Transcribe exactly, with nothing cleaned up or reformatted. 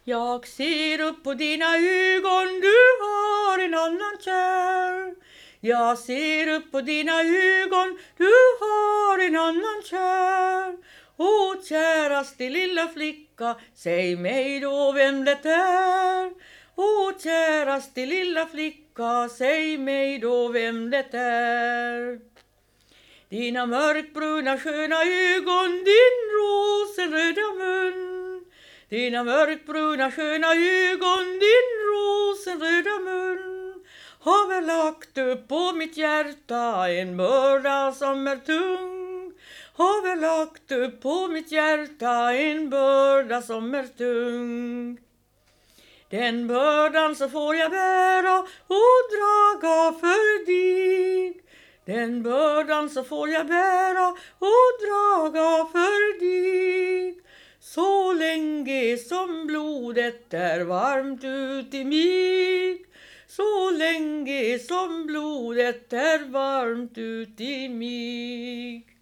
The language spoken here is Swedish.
Jag ser upp på dina ögon, du har en annan kär. Jag ser upp på dina ögon, du har en annan kär. Åh, käraste lilla flicka, säg mig då vem det är. Åh, käraste lilla flicka, säg mig då vem det är. Dina mörkbruna sköna ögon, din rosenröda mun. Dina mörkbruna sköna ögon, din rosenröda mun har väl lagt upp på mitt hjärta en börda som är tung. Har väl lagt upp på mitt hjärta en börda som är tung. Den bördan så får jag bära och draga för dig. Den bördan så får jag bära och draga för dig. Så länge som blodet är varmt ut i mig. Så länge som blodet är varmt ut i mig.